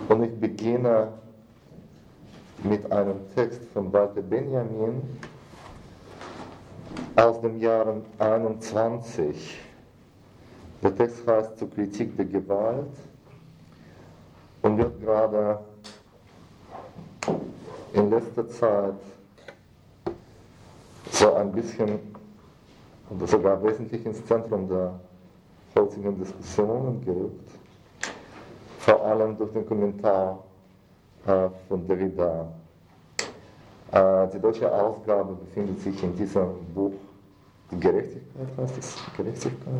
Und ich beginne mit einem Text von Walter Benjamin aus dem Jahr 21. Der Text heißt Zur Kritik der Gewalt und wird gerade in letzter Zeit so ein bisschen oder sogar wesentlich ins Zentrum der heutigen Diskussionen gerückt, vor allem durch den Kommentar von Derrida. Die deutsche Ausgabe befindet sich in diesem Buch Die Gerechtigkeit, heißt es? Gerechtigkeit?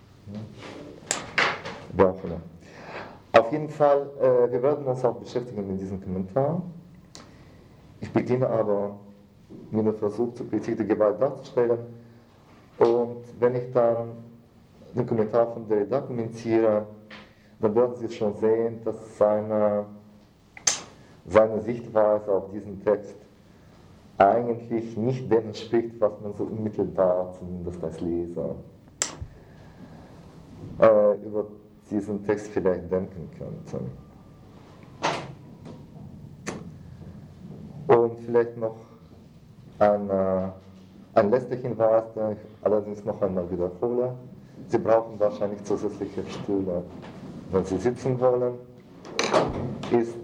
Ja. Auf jeden Fall, wir werden uns auch beschäftigen mit diesem Kommentar. Ich beginne aber mit dem Versuch zur Kritik der Gewalt darzustellen. Und wenn ich dann den Kommentar von Derrida kommentiere, dann werden Sie schon sehen, dass seine Sichtweise auf diesen Text eigentlich nicht dem entspricht, was man so unmittelbar, zumindest als Leser, über diesen Text vielleicht denken könnte. Und vielleicht noch ein letzter Hinweis, den ich allerdings noch einmal wiederhole. Sie brauchen wahrscheinlich zusätzliche Stühle, wenn Sie sitzen wollen. Ist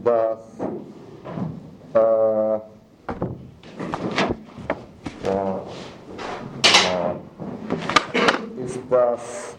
dass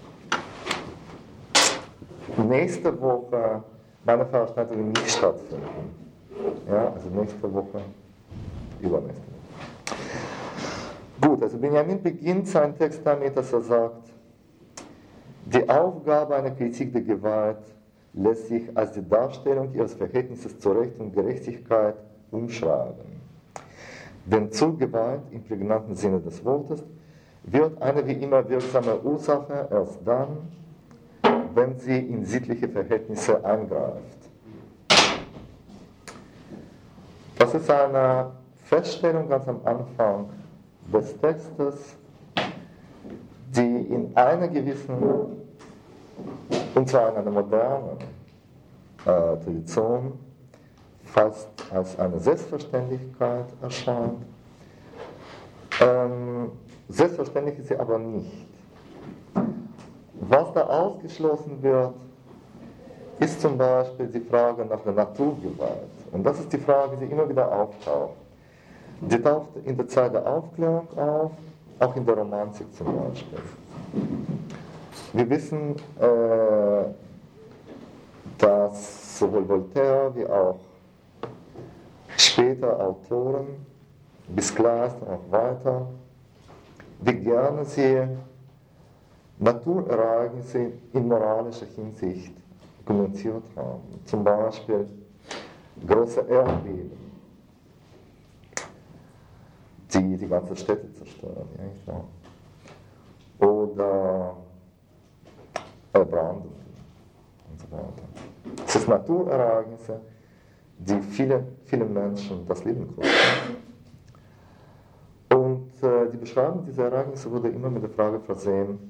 nächste Woche meine Veranstaltungen nicht stattfinden. Ja, also nächste Woche, übernächste Woche. Gut, also Benjamin beginnt seinen Text damit, dass er sagt, die Aufgabe einer Kritik der Gewalt lässt sich als die Darstellung ihres Verhältnisses zur Recht und Gerechtigkeit umschreiben. Denn zur Gewalt im prägnanten Sinne des Wortes wird eine wie immer wirksame Ursache erst dann, wenn sie in sittliche Verhältnisse eingreift. Das ist eine Feststellung ganz am Anfang des Textes, die in einer gewissen, und zwar in einer modernen Tradition, fast als eine Selbstverständlichkeit erscheint. Selbstverständlich ist sie aber nicht. Was da ausgeschlossen wird, ist zum Beispiel die Frage nach der Naturgewalt. Und das ist die Frage, die immer wieder auftaucht. Die taucht in der Zeit der Aufklärung auf, auch in der Romantik zum Beispiel. Wir wissen, dass sowohl Voltaire wie auch später Autoren, bis Kleist und auch weiter, wie gerne sie Naturereignisse in moralischer Hinsicht kommentiert haben. Zum Beispiel große Erdbeben, die die ganze Städte zerstören. Ja, oder Branden und so weiter. Es sind Naturereignisse, die vielen Menschen das Leben kosten. Und die Beschreibung dieser Ereignisse wurde immer mit der Frage versehen,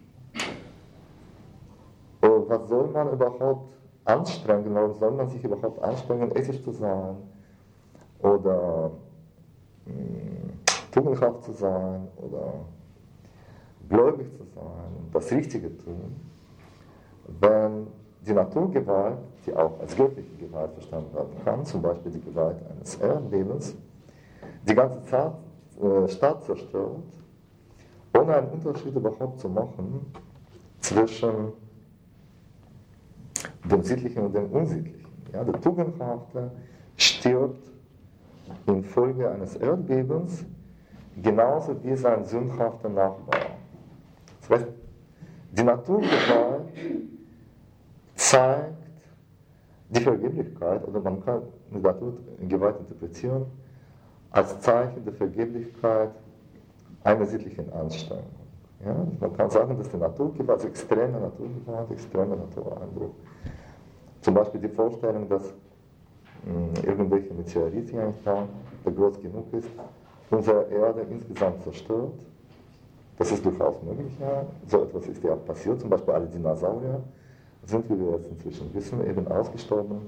was soll man überhaupt anstrengen, warum soll man sich überhaupt anstrengen, ethisch zu sein oder tugendhaft zu sein oder gläubig zu sein und das Richtige tun, wenn die Naturgewalt, die auch als göttliche Gewalt verstanden werden kann, zum Beispiel die Gewalt eines Erdbebens, die ganze Stadt zerstört, ohne einen Unterschied überhaupt zu machen zwischen dem Sittlichen und dem Unsittlichen. Ja, der Tugendhafte stirbt infolge eines Erdbebens, genauso wie sein sündhafter Nachbar. Das heißt, die Naturgewalt zeigt die Vergeblichkeit, oder man kann die Naturgewalt interpretieren, als Zeichen der Vergeblichkeit einer sittlichen Anstrengung. Ja, man kann sagen, dass die Naturgewalt, also extreme Naturgewalt, extremer Natureinbruch, zum Beispiel die Vorstellung, dass irgendwelche Meteorite der groß genug ist, unsere Erde insgesamt zerstört. Das ist durchaus möglich, ja. So etwas ist ja auch passiert, zum Beispiel alle Dinosaurier sind, wie wir jetzt inzwischen wissen, eben ausgestorben.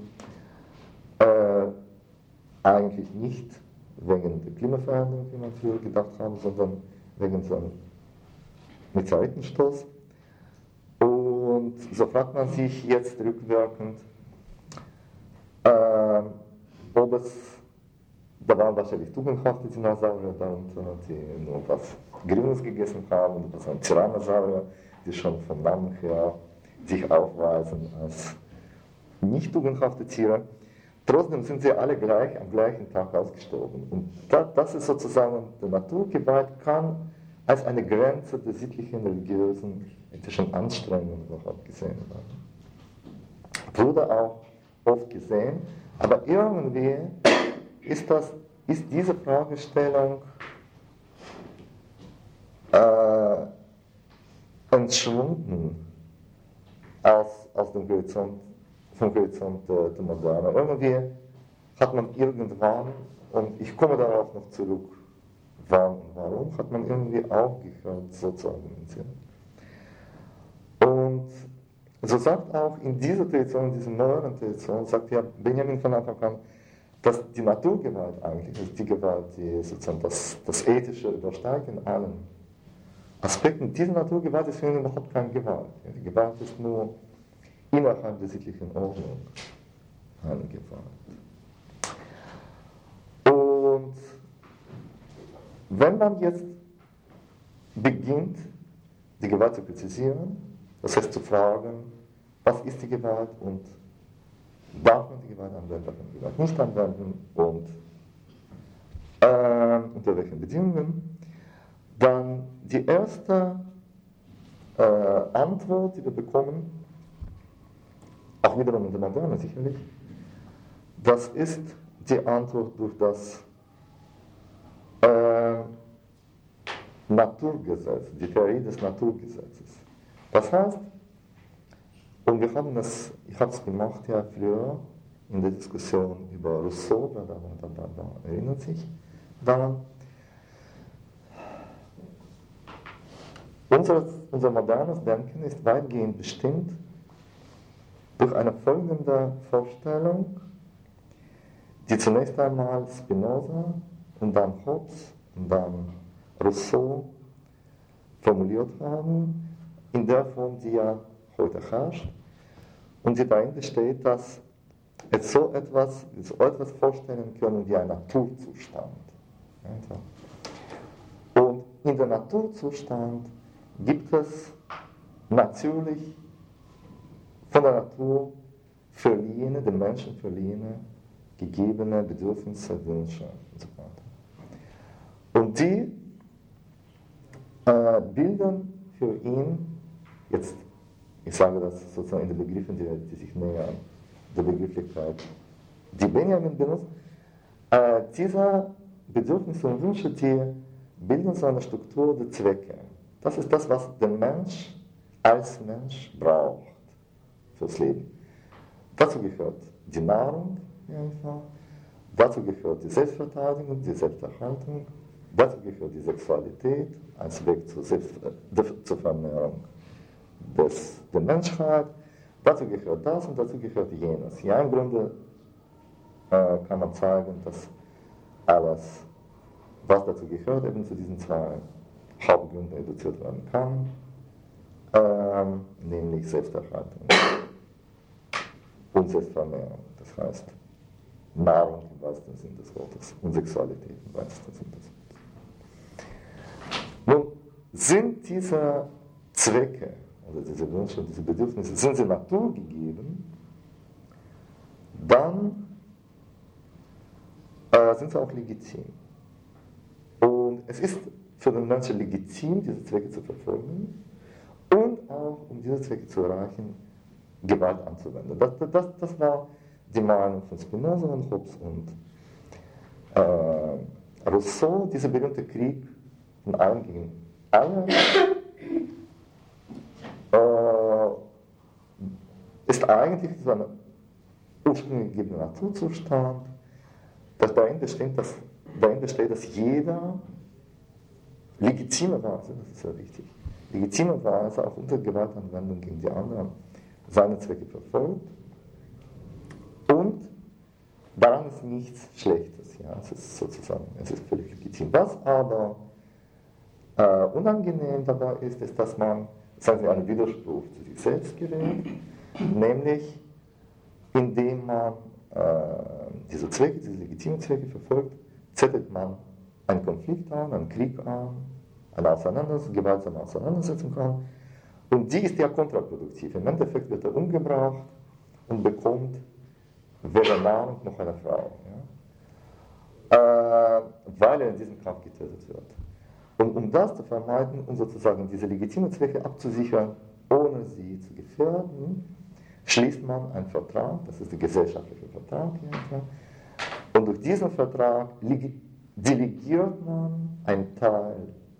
Eigentlich nicht wegen der Klimaveränderung, wie man früher gedacht haben, sondern wegen so einem Meteoritenstoß. Und so fragt man sich jetzt rückwirkend, ob es, da waren wahrscheinlich tugendhafte Dinosaurier darunter, die nur was Grünes gegessen haben, und das waren Tyrannosaurier, die schon vom Namen her sich aufweisen als nicht tugendhafte Tiere. Trotzdem sind sie alle gleich am gleichen Tag ausgestorben. Und das ist sozusagen, der Naturgewalt kann als eine Grenze der sittlichen, religiösen, ethischen Anstrengungen überhaupt gesehen werden. Wurde auch oft gesehen, aber irgendwie ist diese Fragestellung entschwunden aus dem Horizont, vom Horizont der Moderne. Irgendwie hat man irgendwann, und ich komme darauf noch zurück, wann und warum, hat man irgendwie aufgehört, so zu argumentieren. Und so sagt auch in dieser Tradition, in dieser neueren Tradition, sagt ja Benjamin von Anfang an, dass die Naturgewalt eigentlich ist die Gewalt, die sozusagen das Ethische übersteigt in allen Aspekten. Diese Naturgewalt ist für ihn überhaupt keine Gewalt. Die Gewalt ist nur innerhalb der sittlichen Ordnung eine Gewalt. Und wenn man jetzt beginnt, die Gewalt zu präzisieren, das heißt zu fragen, was ist die Gewalt und darf man die Gewalt anwenden, darf man die Gewalt nicht anwenden und unter welchen Bedingungen, dann die erste Antwort, die wir bekommen, auch wiederum in der Moderne sicherlich, das ist die Antwort durch das Naturgesetz, die Theorie des Naturgesetzes. Das heißt, und wir haben das, ich habe es gemacht ja früher in der Diskussion über Rousseau, da erinnert sich daran. Unser modernes Denken ist weitgehend bestimmt durch eine folgende Vorstellung, die zunächst einmal Spinoza und dann Hobbes und dann Rousseau formuliert haben, in der Form, die ja heute herrscht, und die dahinter steht, dass wir so etwas vorstellen können wie ein Naturzustand. Und in der Naturzustand gibt es natürlich von der Natur verliehene, den Menschen verliehene, gegebene Bedürfnisse, Wünsche und so weiter. Und die bilden für ihn, jetzt, ich sage das sozusagen in den Begriffen, die sich nähern, der Begrifflichkeit, die Benjamin benutzt, diese Bedürfnisse und Wünsche, die bilden so eine Struktur der Zwecke. Das ist das, was der Mensch als Mensch braucht fürs Leben. Dazu gehört die Nahrung, einfach. Dazu gehört die Selbstverteidigung, die Selbsterhaltung, dazu gehört die Sexualität als Weg zur Vermehrung der Menschheit, dazu gehört das und dazu gehört jenes. Ja, im Grunde kann man zeigen, dass alles, was dazu gehört, eben zu diesen zwei Hauptgründen reduziert werden kann, nämlich Selbsterhaltung und Selbstvermehrung. Das heißt, Nahrung im wahrsten Sinne des Wortes und Sexualität im wahrsten Sinne des Wortes. Nun, sind diese Zwecke oder diese Wünsche und diese Bedürfnisse, sind sie naturgegeben, dann sind sie auch legitim. Und es ist für den Menschen legitim, diese Zwecke zu verfolgen und auch, um diese Zwecke zu erreichen, Gewalt anzuwenden. Das war die Meinung von Spinoza und Hobbes und Rousseau, dieser berühmte Krieg von allen gegen alle, ist eigentlich so ein ursprünglich gegebener Naturzustand, dass dahinter steht, dass jeder legitimerweise, das ist sehr wichtig, legitimerweise auch unter Gewaltanwendung gegen die anderen seine Zwecke verfolgt und daran ist nichts Schlechtes. Ja? Es ist sozusagen, es ist völlig legitim. Was aber unangenehm dabei ist, ist, dass man, sagen wir, einen Widerspruch zu sich selbst gerät, nämlich indem man diese Zwecke, diese legitimen Zwecke verfolgt, zettelt man einen Konflikt an, einen Krieg an, eine gewaltsame Auseinandersetzung an, und die ist ja kontraproduktiv. Im Endeffekt wird er umgebracht und bekommt weder Nahrung noch eine Frau, ja? Weil er in diesem Kampf getötet wird. Und um das zu vermeiden und sozusagen diese legitimen Zwecke abzusichern, ohne sie zu gefährden, schließt man einen Vertrag, das ist der gesellschaftliche Vertrag hier, und durch diesen Vertrag delegiert man einen Teil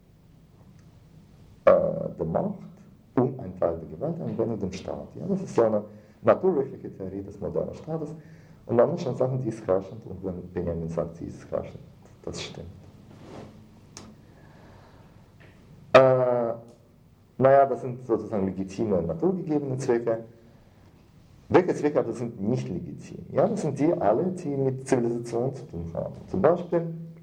der Macht und einen Teil der Gewaltanwendung dem Staat. Ja? Das ist ja eine naturrechtliche Theorie des modernen Staates. Und man muss schon sagen, die ist herrschend, und wenn Benjamin sagt, sie ist herrschend, das stimmt. Naja, das sind sozusagen legitime, naturgegebene Zwecke. Welche Zwecke aber sind nicht legitim? Ja, das sind die alle, die mit Zivilisation zu tun haben. Zum Beispiel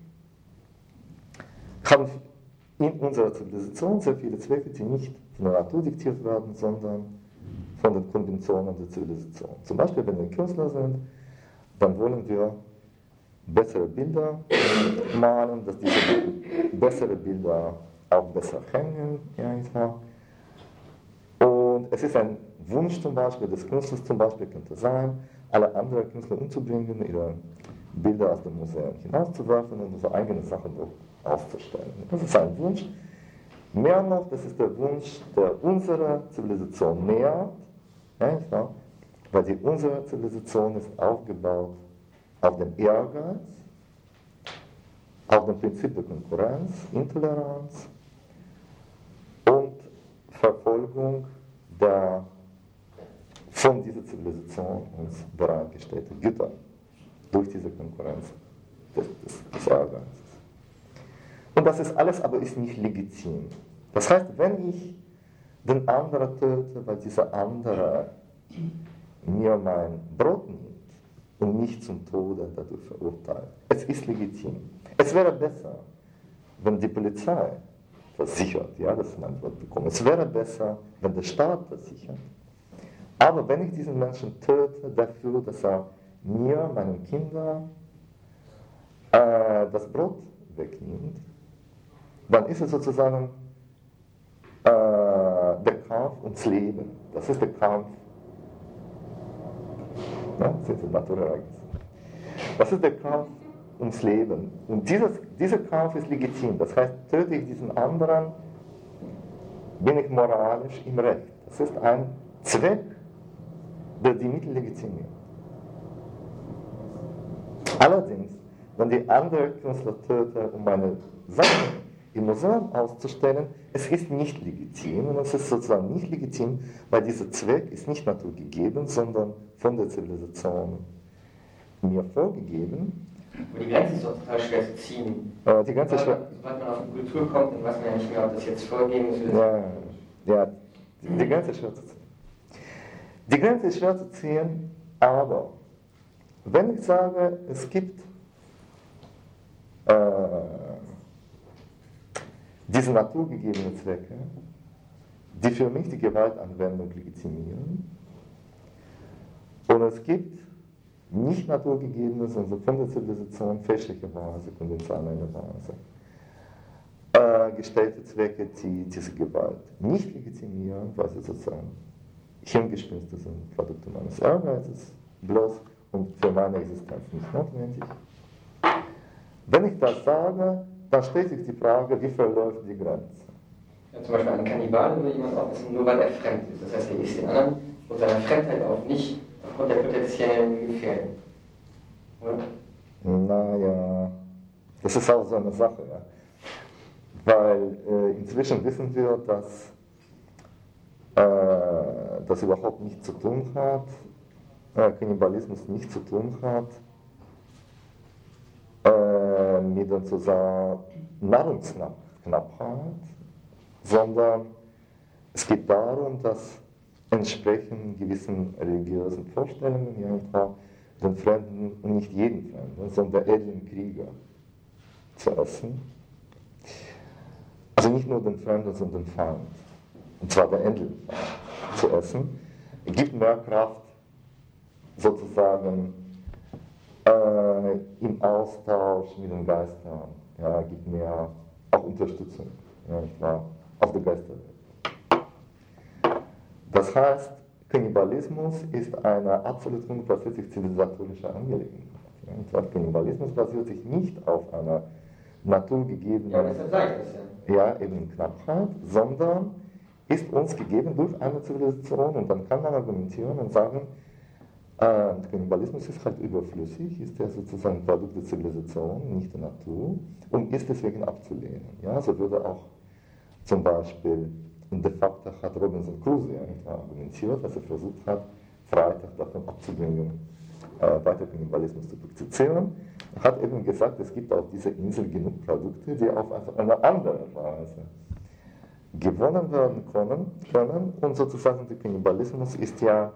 haben in unserer Zivilisation sehr viele Zwecke, die nicht von der Natur diktiert werden, sondern von den Konventionen der Zivilisation. Zum Beispiel, wenn wir Künstler sind, dann wollen wir bessere Bilder malen, dass diese bessere Bilder auch besser hängen. Ja, und es ist ein Wunsch zum Beispiel des Künstlers, zum Beispiel könnte sein, alle anderen Künstler umzubringen, ihre Bilder aus dem Museum hinauszuwerfen und unsere eigenen Sachen auszustellen. Das ist ein Wunsch. Mehr noch, das ist der Wunsch, der unsere Zivilisation nährt, ja, weil unsere Zivilisation ist aufgebaut auf dem Ehrgeiz, auf dem Prinzip der Konkurrenz, Intoleranz und Verfolgung der von dieser Zivilisation uns bereitgestellten Güter durch diese Konkurrenz des Ehrgeizes. Und das ist alles aber ist nicht legitim. Das heißt, wenn ich den anderen töte, weil dieser andere mir mein Brot nimmt und mich zum Tode dadurch verurteilt, es ist legitim. Es wäre besser, wenn die Polizei versichert, ja, dass man Brot bekommt. Es wäre besser, wenn der Staat versichert. Aber wenn ich diesen Menschen töte dafür, dass er mir, meinen Kindern, das Brot wegnimmt, dann ist es sozusagen der Kampf ums Leben. Das ist der Kampf. Ja, das sind Naturereignisse. Das ist der Kampf ums Leben. Und dieser Kampf ist legitim. Das heißt, töte ich diesen anderen, bin ich moralisch im Recht. Das ist ein Zweck, der die Mittel legitimiert. Allerdings, wenn die andere Künstler töte, um meine Sachen im Museum auszustellen, es ist nicht legitim, und es ist sozusagen nicht legitim, weil dieser Zweck ist nicht naturgegeben, sondern von der Zivilisation mir vorgegeben. Aber die Grenze ist doch total schwer zu ziehen. Die Grenze sobald man auf eine Kultur kommt, dann weiß man ja nicht mehr, ob das jetzt vorgeben ist. Ja, die Grenze ist schwer zu ziehen. Die Grenze ist schwer zu ziehen, aber wenn ich sage, es gibt diese naturgegebenen Zwecke, die für mich die Gewaltanwendung legitimieren, und es gibt nicht naturgegebene, sondern von der Zivilisation fälschlicherweise, konventionellerweise gestellte Zwecke, die diese Gewalt nicht legitimieren, weil sie sozusagen Hirngespinste sind, Produkte meines Ehrgeizes, bloß und für meine Existenz nicht notwendig. Wenn ich das sage, dann stellt sich die Frage, wie verläuft die Grenze? Ja, zum Beispiel ein Kannibale würde jemand aufessen, nur weil er fremd ist. Das heißt, er isst den anderen und seiner Fremdheit auch nicht aufgrund der potenziellen Gefährdung. Oder? Naja, das ist auch so eine Sache, ja. Weil inzwischen wissen wir, dass das überhaupt nichts zu tun hat, Kannibalismus nichts zu tun hat mit der Nahrungsknappheit, sondern es geht darum, dass entsprechen gewissen religiösen Vorstellungen, ja, und zwar den Fremden, und nicht jeden Fremden, sondern der edlen Krieger zu essen. Also nicht nur den Fremden, sondern den Feind, und zwar der edlen Feind zu essen, gibt mehr Kraft sozusagen im Austausch mit den Geistern, ja, gibt mehr auch Unterstützung, ja, nicht wahr, auf der Geisterwelt. Das heißt, Kannibalismus ist eine absolut grundsätzlich zivilisatorische Angelegenheit. Ja, und zwar Kannibalismus basiert sich nicht auf einer naturgegebenen eben Knappheit, sondern ist uns gegeben durch eine Zivilisation, und dann kann man argumentieren und sagen, Kannibalismus ist halt überflüssig, ist ja sozusagen Produkt der Zivilisation, nicht der Natur, und ist deswegen abzulehnen. Ja, so würde auch zum Beispiel, und de facto hat Robinson Crusoe argumentiert, dass er versucht hat, Freitag davon abzubringen, weiter Kannibalismus zu praktizieren. Er hat eben gesagt, es gibt auf dieser Insel genug Produkte, die auf eine andere Weise gewonnen werden können, und sozusagen der Kannibalismus ist ja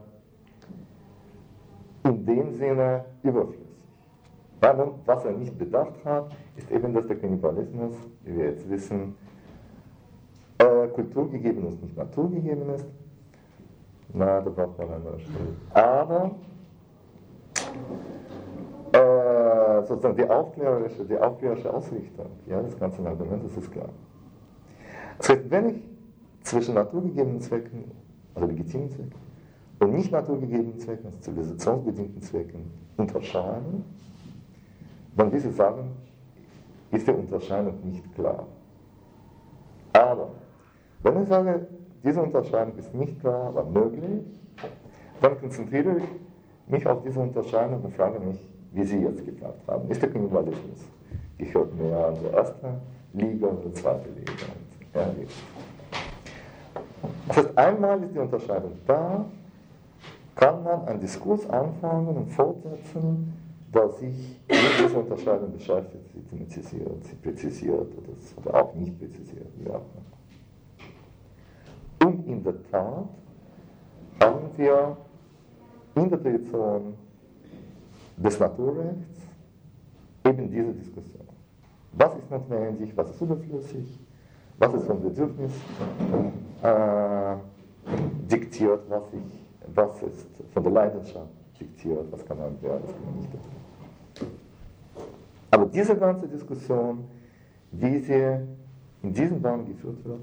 in dem Sinne überflüssig. Ja, nun, was er nicht bedacht hat, ist eben, dass der Kannibalismus, wie wir jetzt wissen, kulturgegeben ist, nicht naturgegeben ist. Na, da braucht man eine andere Stelle. Aber sozusagen die aufklärerische Ausrichtung, ja, des ganzen Arguments, das ist klar. Das heißt, wenn ich zwischen naturgegebenen Zwecken, also legitimen Zwecken, und nicht naturgegebenen Zwecken, also zivilisationsbedingten Zwecken, unterscheiden, dann diese sagen, ist die Unterscheidung nicht klar. Aber wenn ich sage, diese Unterscheidung ist nicht klar, aber möglich, dann konzentriere ich mich auf diese Unterscheidung und frage mich, wie Sie jetzt gefragt haben. Ist der Kannibalismus? Gehört mehr an die erste Liga oder die zweite Liga? Ja, das heißt, einmal ist die Unterscheidung da, kann man einen Diskurs anfangen und fortsetzen, der sich mit dieser Unterscheidung beschäftigt, sie thematisiert, sie präzisiert oder auch nicht präzisiert. Ja. Und in der Tat haben wir in der Tradition des Naturrechts eben diese Diskussion. Was ist notwendig, was ist überflüssig, was ist vom Bedürfnis diktiert, was ist von der Leidenschaft diktiert, was kann man werden, was kann man nicht tun. Aber diese ganze Diskussion, wie sie in diesem Band geführt wird,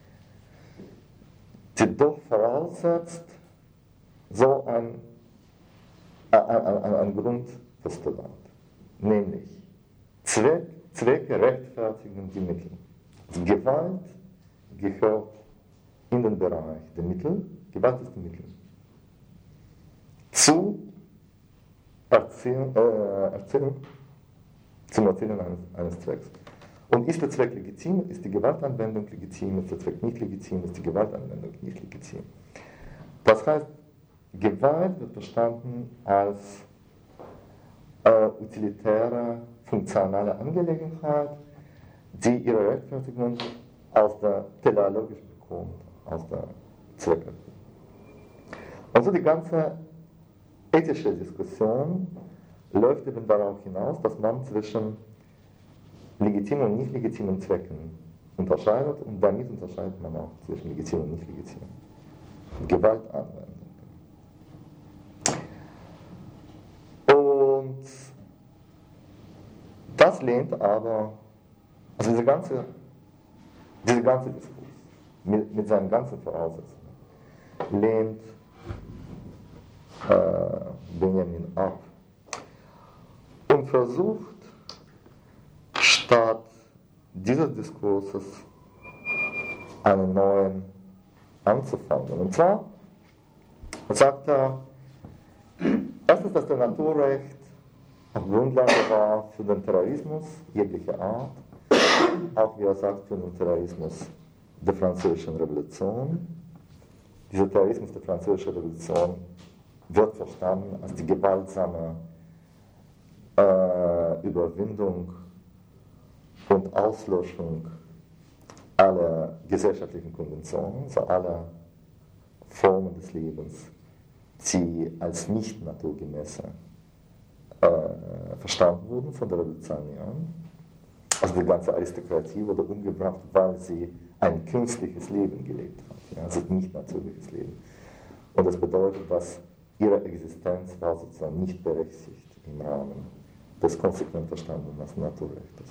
die doch voraussetzt so ein Grundpostulat, nämlich Zwecke rechtfertigen die Mittel. Die Gewalt gehört in den Bereich der Mittel, Gewalt ist die Mittel, zum Erzielen eines Zwecks. Und ist der Zweck legitim, ist die Gewaltanwendung legitim, ist der Zweck nicht legitim, ist die Gewaltanwendung nicht legitim. Das heißt, Gewalt wird verstanden als utilitäre, funktionale Angelegenheit, die ihre Rechtfertigung aus der teleologisch bekommt, aus der Zweckerfüllung. Also die ganze ethische Diskussion läuft eben darauf hinaus, dass man zwischen legitimen und nicht legitimen Zwecken unterscheidet, und damit unterscheidet man auch zwischen legitim und nicht legitim. Gewaltanwendung. Und das lehnt aber, also dieser ganze Diskurs mit seinen ganzen Voraussetzungen lehnt Benjamin ab und versucht, statt dieses Diskurses einen neuen anzufangen. Und zwar sagt er, erstens, dass der Naturrecht auch Grundlage war für den Terrorismus jeglicher Art, auch wie er sagt, für den Terrorismus der Französischen Revolution. Dieser Terrorismus der Französischen Revolution wird verstanden als die gewaltsame Überwindung und Auslöschung aller gesellschaftlichen Konventionen, so aller Formen des Lebens sie als nicht naturgemäße verstanden wurden von der Revolutionären. Also die ganze Aristokratie wurde umgebracht, weil sie ein künstliches Leben gelebt hat, ja, also nicht natürliches Leben. Und das bedeutet, dass ihre Existenz war sozusagen nicht berechtigt im Rahmen des konsequent verstandenen Naturrechts.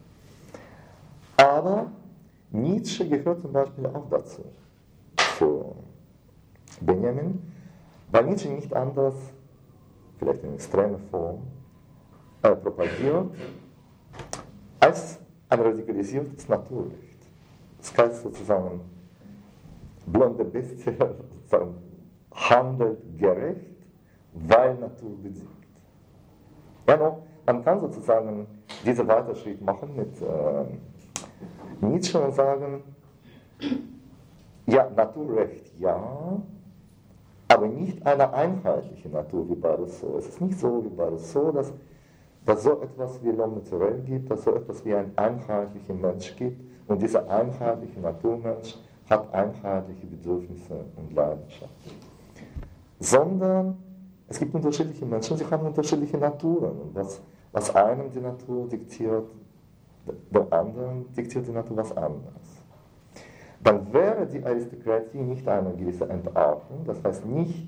Aber Nietzsche gehört zum Beispiel auch dazu, zu Benjamin, weil Nietzsche nicht anders, vielleicht in extremer Form, propagiert, als ein radikalisiertes Naturrecht. Das heißt sozusagen, blonde Bestie sozusagen handelt gerecht, weil Natur besiegt. Ja, no, man kann sozusagen diesen Weiterschritt machen mit Nietzsche und sagen, ja, Naturrecht ja, aber nicht eine einheitliche Natur wie bei Rousseau. Es ist nicht so wie bei Rousseau, dass so etwas wie l'homme naturel gibt, dass so etwas wie ein einheitlicher Mensch gibt und dieser einheitliche Naturmensch hat einheitliche Bedürfnisse und Leidenschaften. Sondern es gibt unterschiedliche Menschen, sie haben unterschiedliche Naturen und was einem die Natur diktiert, der anderen diktiert die Natur was anderes. Dann wäre die Aristokratie nicht eine gewisse Entartung, das heißt nicht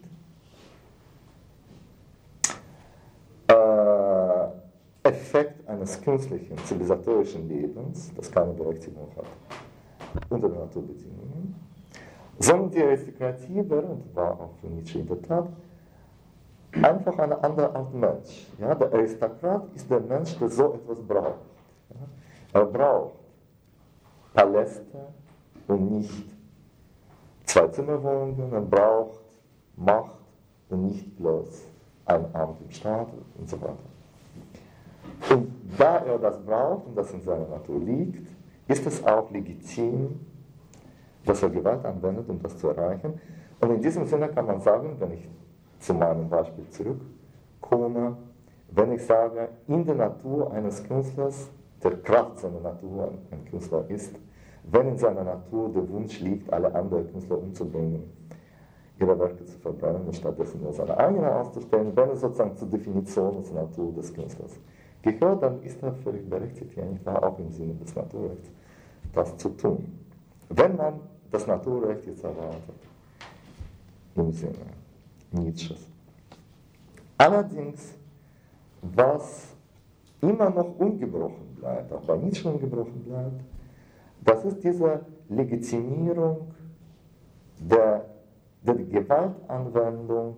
Effekt eines künstlichen, zivilisatorischen Lebens, das keine Berechtigung hat, unter den Naturbedingungen, sondern die Aristokratie wäre, und war auch für Nietzsche in der Tat, einfach eine andere Art Mensch. Ja, der Aristokrat ist der Mensch, der so etwas braucht. Ja, er braucht Paläste und nicht Zwei-Zimmer-Wohnungen, er braucht Macht und nicht bloß ein Amt im Staat und so weiter. Und da er das braucht und das in seiner Natur liegt, ist es auch legitim, dass er Gewalt anwendet, um das zu erreichen. Und in diesem Sinne kann man sagen, wenn ich zu meinem Beispiel zurückkomme, wenn ich sage, in der Natur eines Künstlers, der Kraft seiner Natur ein Künstler ist, wenn in seiner Natur der Wunsch liegt, alle anderen Künstler umzubringen, ihre Werke zu verbrennen und stattdessen nur seine eigene auszustellen, wenn es sozusagen zur Definition der Natur des Künstlers gehört, dann ist er völlig berechtigt, ja nicht wahr, auch im Sinne des Naturrechts, das zu tun. Wenn man das Naturrecht jetzt erwartet, im Sinne Nietzsches. Allerdings, was immer noch ungebrochen bleibt, auch bei Nietzsche ungebrochen bleibt, das ist diese Legitimierung der Gewaltanwendung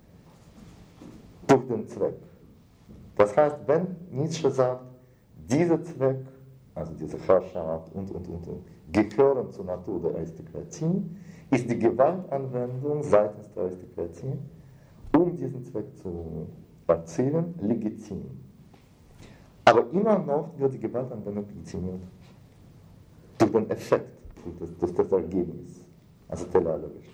durch den Zweck. Das heißt, wenn Nietzsche sagt, dieser Zweck, also diese Herrschaft und, gehören zur Natur der Aristokratie, ist die Gewaltanwendung seitens der Aristokratie, um diesen Zweck zu erzielen, legitim. Aber immer noch wird die Gewaltanwendung legitimiert durch den Effekt, durch das Ergebnis, also teleologisch.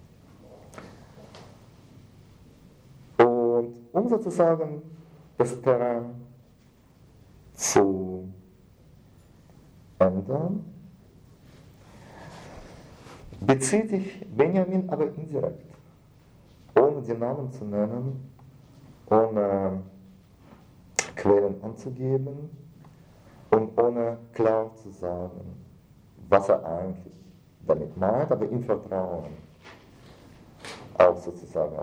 Und um sozusagen das Terrain zu ändern, bezieht sich Benjamin aber indirekt, ohne die Namen zu nennen, ohne Quellen anzugeben und ohne klar zu sagen, was er eigentlich damit meint, aber im Vertrauen auch sozusagen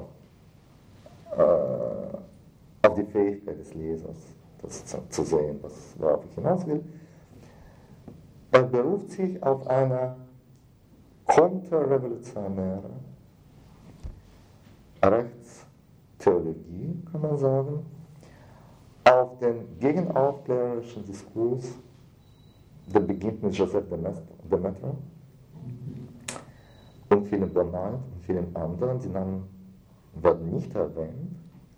auf die Fähigkeit des Lesers, das zu sehen, worauf ich hinaus will. Er beruft sich auf eine konterrevolutionäre Rechtstheologie, kann man sagen, auf den gegenaufklärerischen Diskurs, der beginnt mit Joseph de Maistre und Philippe Bernard und vielen anderen, die Namen werden nicht erwähnt,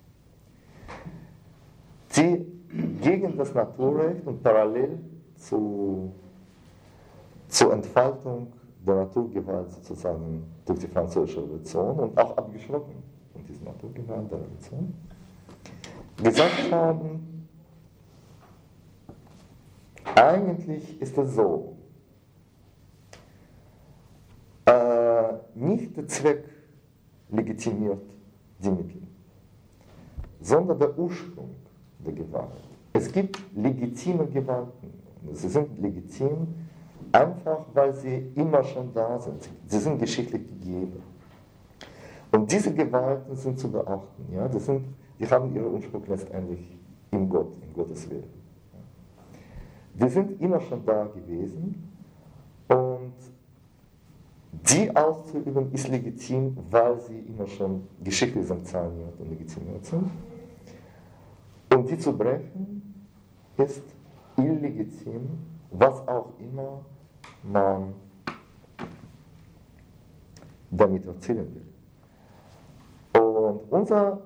die gegen das Naturrecht und parallel zur Entfaltung der Naturgewalt sozusagen durch die Französische Revolution und auch abgeschlossen von dieser Naturgewalt der Revolution, gesagt haben, eigentlich ist es so, nicht der Zweck legitimiert die Mittel, sondern der Ursprung der Gewalt. Es gibt legitime Gewalten. Sie sind legitim, einfach weil sie immer schon da sind. Sie sind geschichtlich gegeben. Und diese Gewalten sind zu beachten. Ja? Die haben ihren Ursprung letztendlich in Gott, in Gottes Willen. Die sind immer schon da gewesen und die auszuüben ist legitim, weil sie immer schon geschichtlich sanktioniert und legitimiert sind. Und die zu brechen ist illegitim, was auch immer man damit erzielen will. Und unser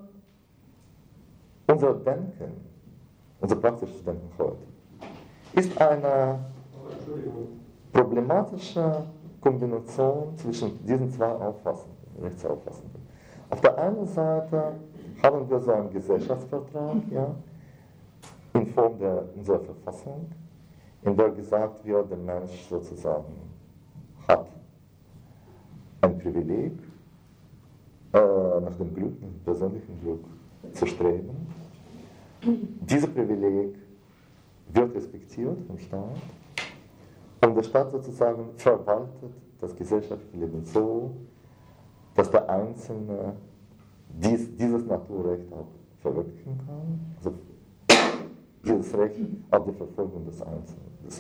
Denken, unser praktisches Denken heute, ist eine problematische Kombination zwischen diesen zwei Auffassungen, Rechtsauffassungen. Auf der einen Seite haben wir so einen Gesellschaftsvertrag, ja, in Form unserer Verfassung, in der gesagt wird, der Mensch sozusagen hat ein Privileg, nach dem Glück, nach dem persönlichen Glück zu streben. Dieses Privileg wird respektiert vom Staat und der Staat sozusagen verwaltet das gesellschaftliche Leben so, dass der Einzelne dieses Naturrecht auch verwirklichen kann, also dieses Recht auf die Verfolgung des Einzelnen, des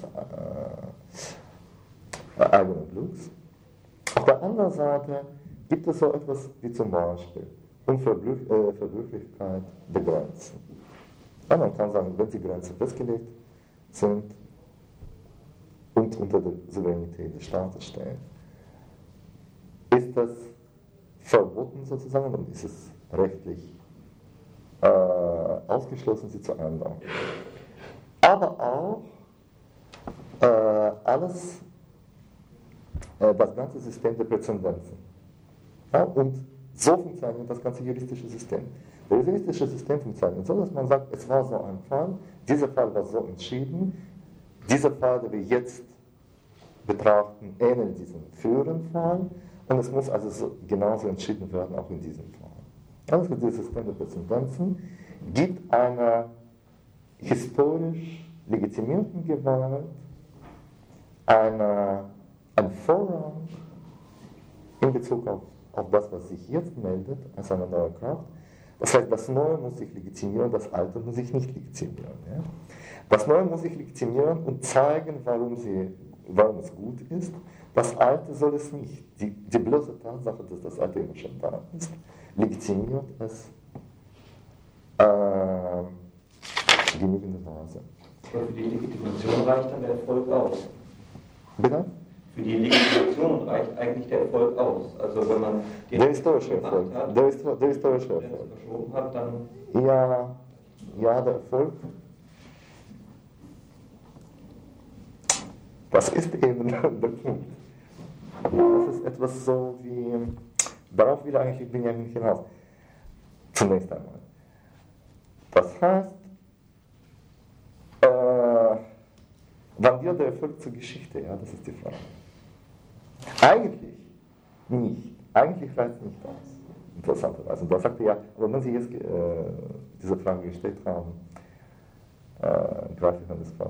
eigenen Glücks. Auf der anderen Seite gibt es so etwas wie zum Beispiel Unverbrüchlichkeit der Grenzen. Ja, man kann sagen, wenn die Grenzen festgelegt sind und unter der Souveränität des Staates stehen, ist das verboten sozusagen, dann ist es rechtlich ausgeschlossen, sie zu ändern. Aber auch das ganze System der Präzedenzen. Ja, und so funktioniert das ganze juristische System. Das juristische System funktioniert so, dass man sagt, es war so ein Fall, dieser Fall war so entschieden, dieser Fall, den wir jetzt betrachten, ähnelt diesem früheren Fall und es muss also so, genauso entschieden werden, auch in diesem Fall. Also dieses System der Präzedenzen gibt einer historisch legitimierten Gewalt einen Vorrang in Bezug auf das, was sich jetzt meldet, als eine neue Kraft. Das heißt, das Neue muss sich legitimieren, das Alte muss sich nicht legitimieren. Ja? Das Neue muss sich legitimieren und zeigen, warum es gut ist. Das Alte soll es nicht. Die bloße Tatsache, dass das Alte immer schon da ist, legitimiert es genügenderweise. Aber für die Legitimation reicht dann der Erfolg aus. Bitte? Für die Legitimation reicht eigentlich der Erfolg aus. Also wenn man den der historische Erfolg. Hat, der historische wenn Erfolg. es verschoben hat, dann... Ja, der Erfolg. Das ist eben der Punkt. Das ist etwas so wie, darauf will eigentlich Benjamin hinaus. Zunächst einmal. Das heißt, wann wird der Erfolg zur Geschichte? Ja, das ist die Frage. Eigentlich nicht. Eigentlich reicht nicht aus. Interessanterweise. Und da sagte ja, aber wenn Sie jetzt diese Frage gestellt haben, greife ich an das Fall.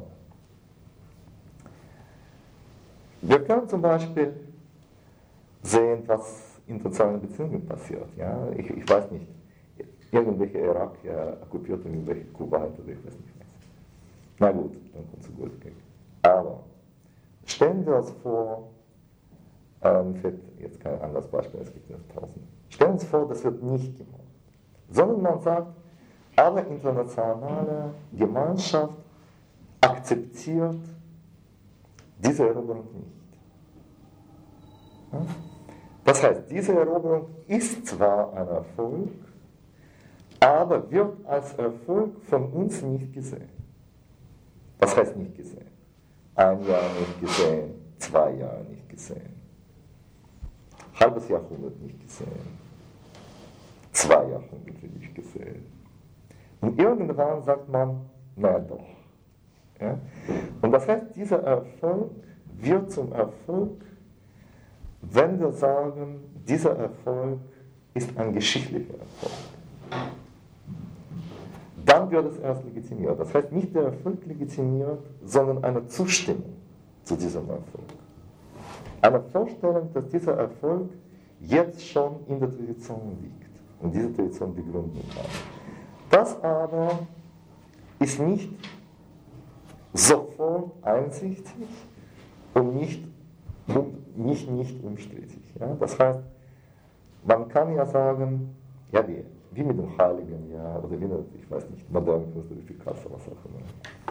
Wir können zum Beispiel sehen, was in sozialen Beziehungen passiert. Ja? Ich weiß nicht, irgendwelche Iraker okkupiert irgendwelche Kuwait oder ich weiß nicht was. Na gut, dann kommt es gut. Aber stellen wir uns vor, fällt jetzt kein anderes Beispiel, es gibt ja 1000. Stellen wir uns vor, das wird nicht gemacht. Sondern man sagt, alle internationale Gemeinschaft akzeptiert diese Eroberung nicht. Ja? Das heißt, diese Eroberung ist zwar ein Erfolg, aber wird als Erfolg von uns nicht gesehen. Was heißt nicht gesehen? Ein Jahr nicht gesehen, 2 Jahre nicht gesehen, halbes Jahrhundert nicht gesehen, 2 Jahrhunderte nicht gesehen. Und irgendwann sagt man, na doch. Ja? Und das heißt, dieser Erfolg wird zum Erfolg, wenn wir sagen, dieser Erfolg ist ein geschichtlicher Erfolg. Dann wird es erst legitimiert. Das heißt, nicht der Erfolg legitimiert, sondern eine Zustimmung zu diesem Erfolg. Eine Vorstellung, dass dieser Erfolg jetzt schon in der Tradition liegt und diese Tradition begründen kann. Das aber ist nicht sofort einsichtig und nicht umstrittig. Ja? Das heißt, man kann ja sagen, ja, wie mit dem Heiligen, ja, oder wie, ich weiß nicht, moderne Künstler wie Picasso, was auch immer.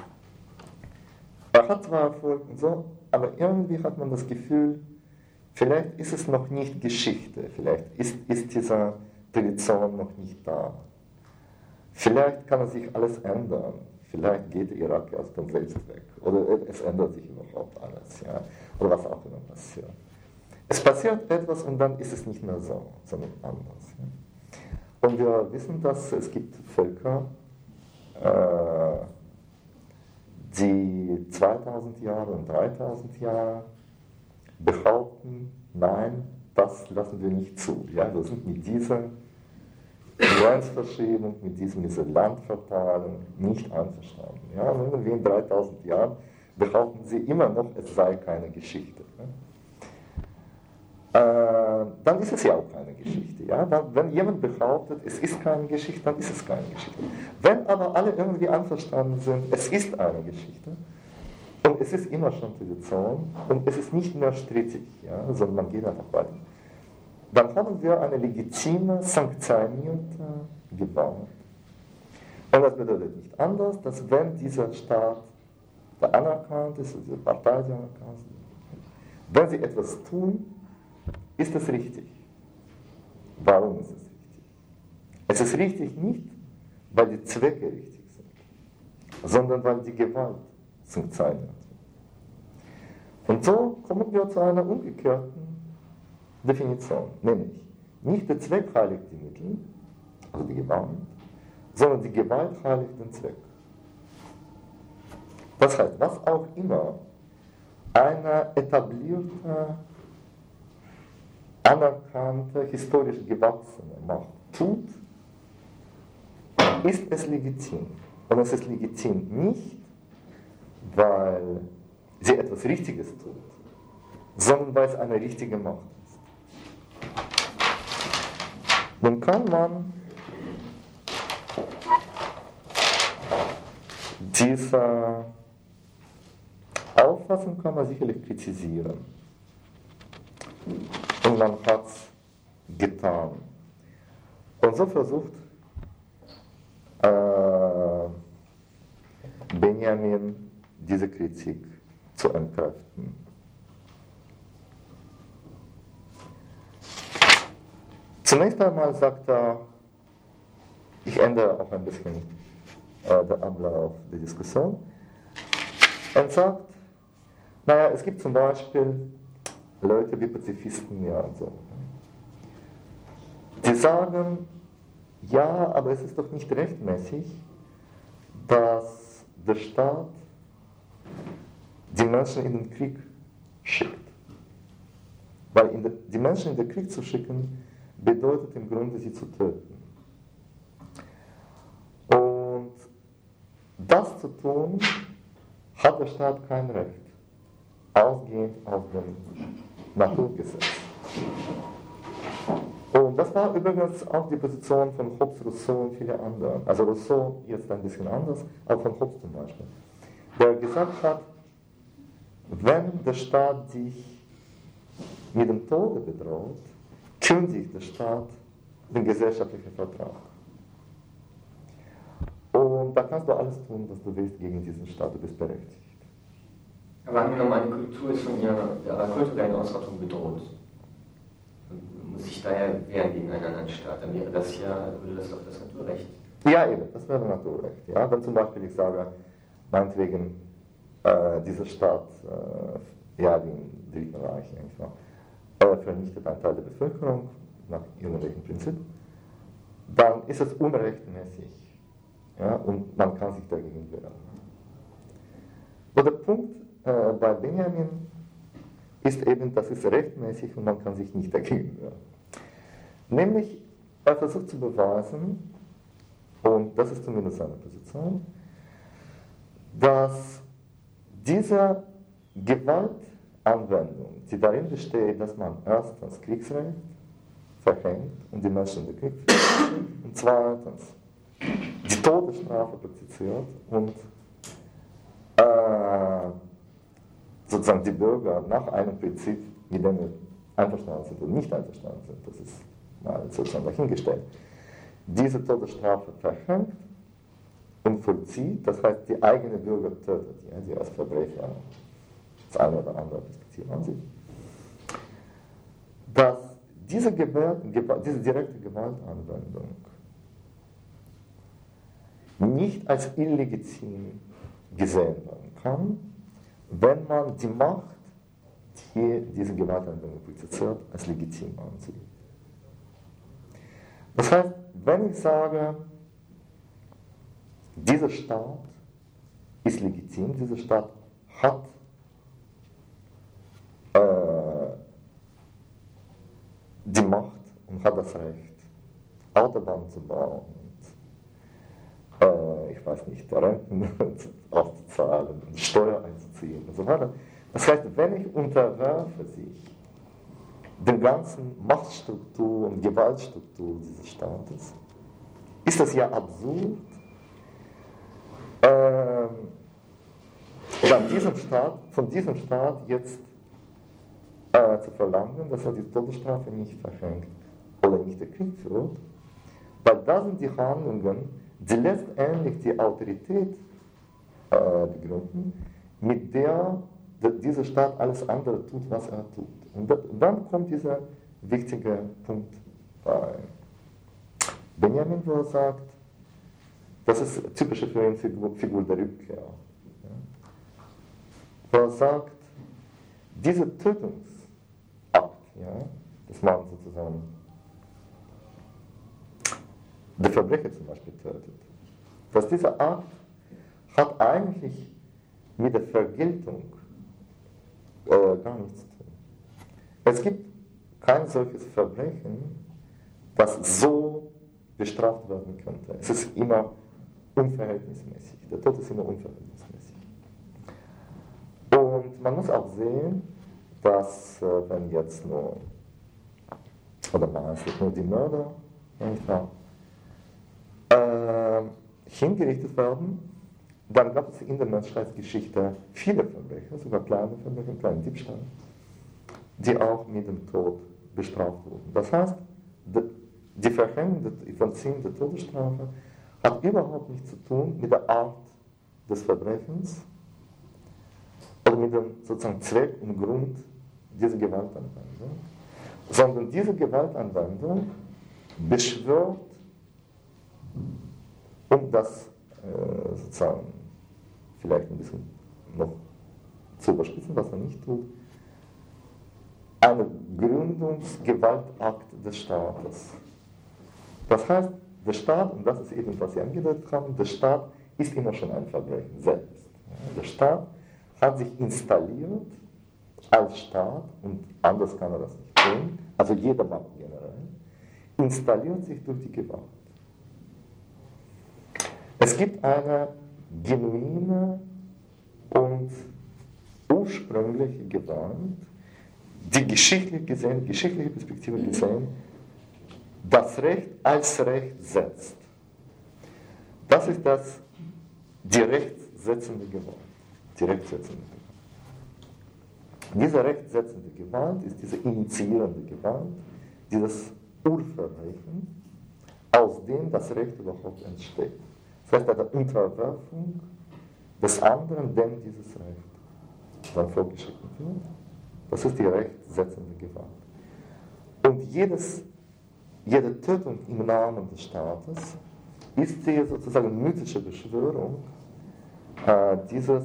Er hat zwar Erfolg und so, aber irgendwie hat man das Gefühl, vielleicht ist es noch nicht Geschichte, vielleicht ist diese Tradition noch nicht da. Vielleicht kann sich alles ändern, vielleicht geht der Irak aus dem Selbst weg, oder es ändert sich überhaupt alles, ja, oder was auch immer passiert. Es passiert etwas und dann ist es nicht mehr so, sondern anders. Ja. Und wir wissen, dass es gibt Völker, die 2000 Jahre und 3000 Jahre behaupten, nein, das lassen wir nicht zu. Ja, wir sind mit dieser Grenzverschiebung, mit dieser Landverteilung nicht einverstanden. Ja, und irgendwie in 3000 Jahren behaupten sie immer noch, es sei keine Geschichte. Ja. Dann ist es ja auch keine Geschichte. Ja? Wenn jemand behauptet, es ist keine Geschichte, dann ist es keine Geschichte. Wenn aber alle irgendwie einverstanden sind, es ist eine Geschichte und es ist immer schon Tradition und es ist nicht mehr strittig, ja? Sondern man geht einfach weiter, dann haben wir eine legitime, sanktionierte Gewalt. Und das bedeutet nicht anders, dass wenn dieser Staat anerkannt ist, diese Partei anerkannt ist, wenn sie etwas tun, ist es richtig? Warum ist es richtig? Es ist richtig nicht, weil die Zwecke richtig sind, sondern weil die Gewalt sanktioniert wird. Und so kommen wir zu einer umgekehrten Definition, nämlich nicht der Zweck heiligt die Mittel, also die Gewalt, sondern die Gewalt heiligt den Zweck. Das heißt, was auch immer eine etablierte, anerkannte, historisch gewachsene Macht tut, ist es legitim. Und es ist legitim nicht, weil sie etwas Richtiges tut, sondern weil es eine richtige Macht ist. Nun kann man diese Auffassung kann man sicherlich kritisieren. Und man hat es getan. Und so versucht Benjamin diese Kritik zu entkräften. Zunächst einmal sagt er, ich ändere auch ein bisschen den Ablauf der Diskussion. Er sagt, naja, es gibt zum Beispiel Leute wie Pazifisten, ja und so. Die sagen, ja, aber es ist doch nicht rechtmäßig, dass der Staat die Menschen in den Krieg schickt. Weil die Menschen in den Krieg zu schicken, bedeutet im Grunde, sie zu töten. Und das zu tun, hat der Staat kein Recht, ausgehend aus dem Naturgesetz. Und das war übrigens auch die Position von Hobbes, Rousseau und viele andere. Also Rousseau jetzt ein bisschen anders, aber von Hobbes zum Beispiel. Der gesagt hat, wenn der Staat dich mit dem Tode bedroht, kündigt der Staat den gesellschaftlichen Vertrag. Und da kannst du alles tun, was du willst gegen diesen Staat, du bist berechtigt. Aber angenommen, eine Kultur ist von ihrer kulturellen Ausrottung bedroht. Und muss sich daher wehren gegen einen anderen Staat, dann wäre das ja, würde das doch das Naturrecht. Ja, eben, das wäre Naturrecht. Ja? Wenn zum Beispiel ich sage, meinetwegen, dieser Staat, ja, wie im Dritten Reich einfach, vernichtet einen Teil der Bevölkerung nach irgendwelchem Prinzip, dann ist es unrechtmäßig. Ja? Und man kann sich dagegen wehren. Und der Punkt bei Benjamin ist eben, das ist rechtmäßig und man kann sich nicht dagegen wehren. Nämlich, er versucht zu beweisen, und das ist zumindest seine Position, dass diese Gewaltanwendung, die darin besteht, dass man erstens Kriegsrecht verhängt und die Menschen in den Krieg führt, und zweitens die Todesstrafe praktiziert und sozusagen die Bürger nach einem Prinzip, mit dem wir einverstanden sind oder nicht einverstanden sind, das ist mal sozusagen dahingestellt, diese Todesstrafe verhängt und vollzieht, das heißt die eigenen Bürger tötet, ja, die als Verbrecher das eine oder andere Perspektive an sich, dass diese direkte Gewaltanwendung nicht als illegitim gesehen werden kann, wenn man die Macht, die diese Gewaltanwendung praktiziert, als legitim ansieht. Das heißt, wenn ich sage, dieser Staat ist legitim, dieser Staat hat die Macht und hat das Recht, Autobahnen zu bauen und ich weiß nicht, Renten auszuzahlen und Steuer einzuziehen und so weiter. Das heißt, wenn ich unterwerfe sich den ganzen Machtstruktur und Gewaltstruktur dieses Staates, ist das ja absurd, von diesem Staat jetzt zu verlangen, dass er die Todesstrafe nicht verhängt oder nicht den Krieg führt, weil das sind die Handlungen, die letztendlich die Autorität begründen, mit der dieser Staat alles andere tut, was er tut. Und dann kommt dieser wichtige Punkt bei Benjamin, wo er sagt, das ist typische für ihn Figur der Rückkehr. Ja. Wo er sagt, dieser Tötungsakt, ja, dass man sozusagen der Verbrecher zum Beispiel tötet, dass dieser Akt hat eigentlich mit der Vergeltung gar nichts zu tun. Es gibt kein solches Verbrechen, das so bestraft werden könnte. Es ist immer unverhältnismäßig. Der Tod ist immer unverhältnismäßig. Und man muss auch sehen, dass wenn jetzt nur, oder meistens nur die Mörder, hingerichtet werden, dann gab es in der Menschheitsgeschichte viele Verbrecher, sogar kleine Verbrecher, kleine Diebstahl, die auch mit dem Tod bestraft wurden. Das heißt, die Verhängung der Vollziehung der Todesstrafe hat überhaupt nichts zu tun mit der Art des Verbrechens oder mit dem sozusagen Zweck und Grund dieser Gewaltanwendung, sondern diese Gewaltanwendung beschwört, um das sozusagen vielleicht ein bisschen noch zu überspitzen, was er nicht tut, einen Gründungsgewaltakt des Staates. Das heißt, der Staat, und das ist eben, was Sie angedeutet haben, der Staat ist immer schon ein Verbrechen selbst. Der Staat hat sich installiert als Staat, und anders kann er das nicht tun, also jeder Macht generell, installiert sich durch die Gewalt. Es gibt eine genuine und ursprüngliche Gewalt, die geschichtliche Perspektive gesehen, das Recht als Recht setzt. Das ist die rechtssetzende Gewalt. Die rechtssetzende Gewalt. Diese rechtssetzende Gewalt ist diese initiierende Gewalt, dieses Urverbrechen, aus dem das Recht überhaupt entsteht. Das heißt, bei der Unterwerfung des anderen, dem dieses Recht dann vorgeschrieben wird, das ist die rechtssetzende Gewalt. Und jede Tötung im Namen des Staates ist die sozusagen mythische Beschwörung dieser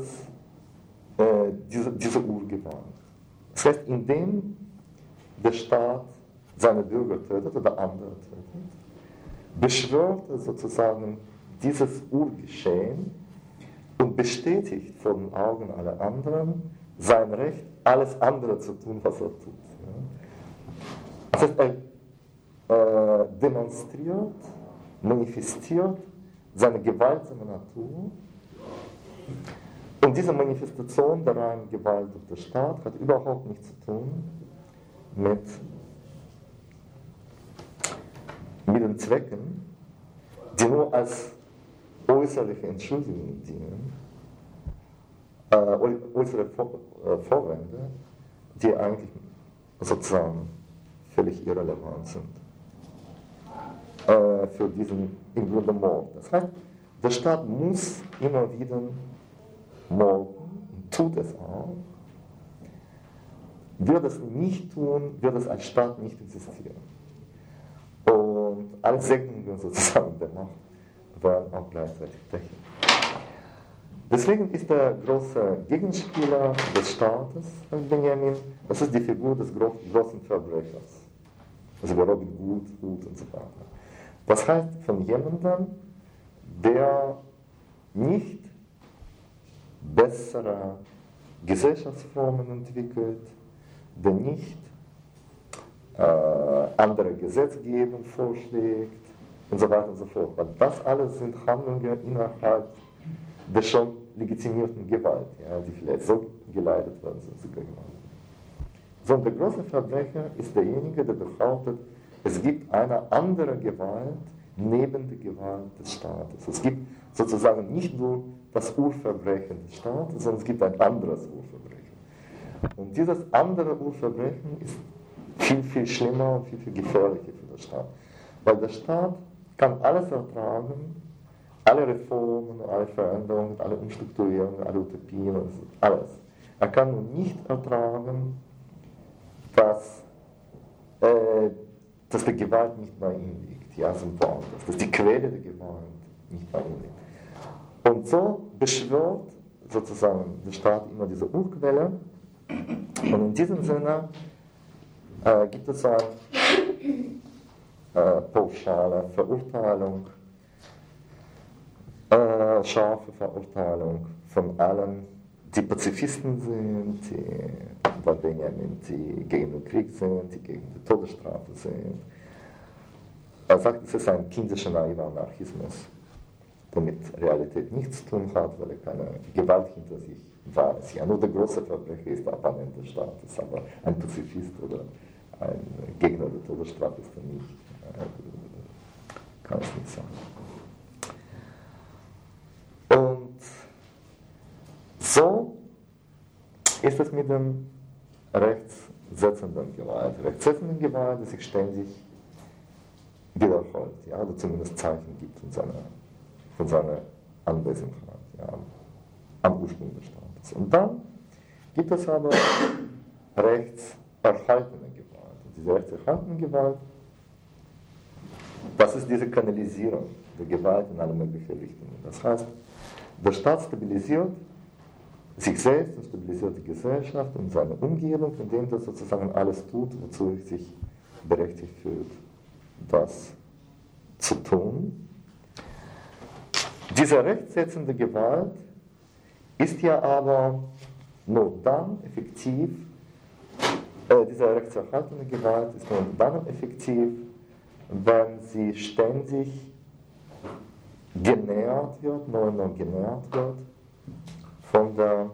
Urgewalt. Das heißt, indem der Staat seine Bürger tötet oder andere tötet, beschwört er sozusagen dieses Urgeschehen und bestätigt vor den Augen aller anderen sein Recht, alles andere zu tun, was er tut. Das heißt, demonstriert, manifestiert seine gewaltsame Natur. Und diese Manifestation der reinen Gewalt durch den Staat hat überhaupt nichts zu tun mit den Zwecken, die nur als äußerliche Entschuldigungen dienen, äußere Vorwände, die eigentlich sozusagen völlig irrelevant sind für diesen im Grunde Mord. Das heißt, der Staat muss immer wieder morden, und tut es auch. Würde es nicht tun, wird es als Staat nicht existieren. Und alle Segnungen sozusagen der Macht werden auch gleichzeitig brechen. Deswegen ist der große Gegenspieler des Staates, Benjamin, das ist die Figur des großen Verbrechers. Also Robin Hood und so weiter. Das heißt, von jemandem, der nicht bessere Gesellschaftsformen entwickelt, der nicht andere Gesetzgebung vorschlägt und so weiter und so fort. Weil das alles sind Handlungen innerhalb der schon legitimierten Gewalt, ja, die vielleicht so geleitet werden, so sogar gemacht. So, und der große Verbrecher ist derjenige, der behauptet, es gibt eine andere Gewalt neben der Gewalt des Staates. Es gibt sozusagen nicht nur das Urverbrechen des Staates, sondern es gibt ein anderes Urverbrechen. Und dieses andere Urverbrechen ist viel, viel schlimmer und viel, viel gefährlicher für den Staat. Weil der Staat kann alles ertragen, alle Reformen, alle Veränderungen, alle Umstrukturierungen, alle Utopien, alles. Er kann nur nicht ertragen, dass die Gewalt nicht bei ihm liegt, ja, so woanders, dass die Quelle der Gewalt nicht bei ihm liegt. Und so beschwört sozusagen der Staat immer diese Urquelle. Und in diesem Sinne gibt es eine pauschale Verurteilung, scharfe Verurteilung von allen, die Pazifisten sind, die gegen den Krieg sind, die gegen die Todesstrafe sind. Er sagt, es ist ein kindischer naiver Anarchismus, der mit Realität nichts zu tun hat, weil er keine Gewalt hinter sich weiß. Ja, nur der große Verbrecher ist der Opponent des Staates, aber ein Pazifist oder ein Gegner der Todesstrafe ist er nicht. Kann es nicht sein. Und so ist es mit dem rechtssetzenden Gewalt. Rechtssetzenden Gewalt, die sich ständig wiederholt, ja, oder zumindest Zeichen gibt von seiner Anwesenheit, ja, am Ursprung des Staates. Und dann gibt es aber rechtserhaltene Gewalt. Und diese rechtserhaltene Gewalt, das ist diese Kanalisierung der Gewalt in alle möglichen Richtungen. Das heißt, der Staat stabilisiert sich selbst und stabilisiert die Gesellschaft und seine Umgebung, indem er sozusagen alles tut, wozu er sich berechtigt fühlt, das zu tun. Diese rechtsetzende Gewalt ist ja aber nur dann effektiv, diese rechtserhaltende Gewalt ist nur dann effektiv, wenn sie ständig genährt wird, neu und neu genährt wird von der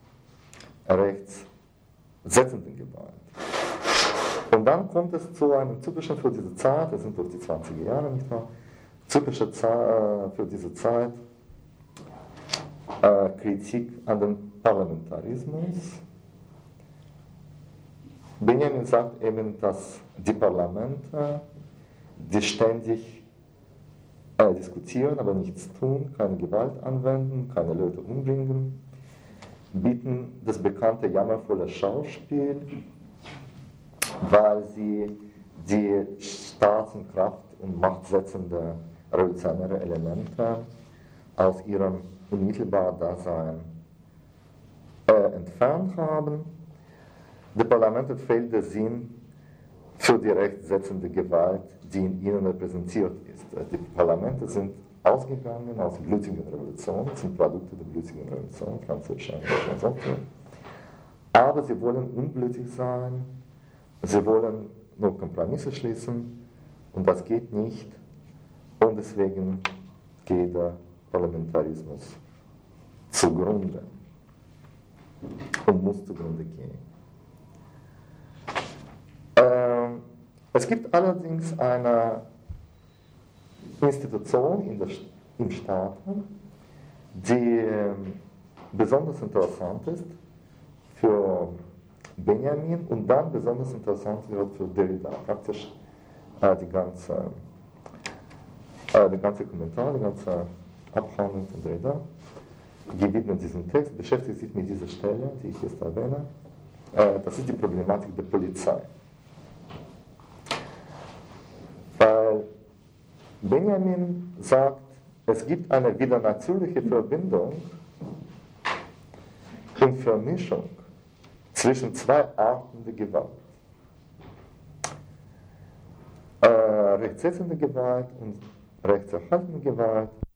rechtssetzenden Gewalt. Und dann kommt es zu einem typischen für diese Zeit, das sind durch die 20er Jahre, nicht wahr, typische für diese Zeit Kritik an den Parlamentarismus. Benjamin sagt eben, dass die Parlamente, die ständig diskutieren, aber nichts tun, keine Gewalt anwenden, keine Leute umbringen, bieten das bekannte jammervolle Schauspiel, weil sie die Staats- und Kraft- und machtsetzende revolutionäre Elemente aus ihrem unmittelbaren Dasein entfernt haben. Die Parlamente fehlt der Sinn für die rechtssetzende Gewalt, die in ihnen repräsentiert ist. Die Parlamente sind ausgegangen aus der blutigen Revolution, sind Produkte der blutigen Revolution, französische und so. Aber sie wollen unblütig sein, sie wollen nur Kompromisse schließen Und das geht nicht. Und deswegen geht der Parlamentarismus zugrunde und muss zugrunde gehen. Es gibt allerdings eine Institution im Staat, die besonders interessant ist für Benjamin und dann besonders interessant wird für Derrida. Praktisch die ganze Kommentar, die ganze Abhandlung von Derrida, gewidmet diesem Text, beschäftigt sich mit dieser Stelle, die ich jetzt erwähne. Das ist die Problematik der Polizei. Weil Benjamin sagt, es gibt eine wieder natürliche Verbindung und Vermischung zwischen zwei Arten der Gewalt. Rechtssetzende Gewalt und rechtserhaltende Gewalt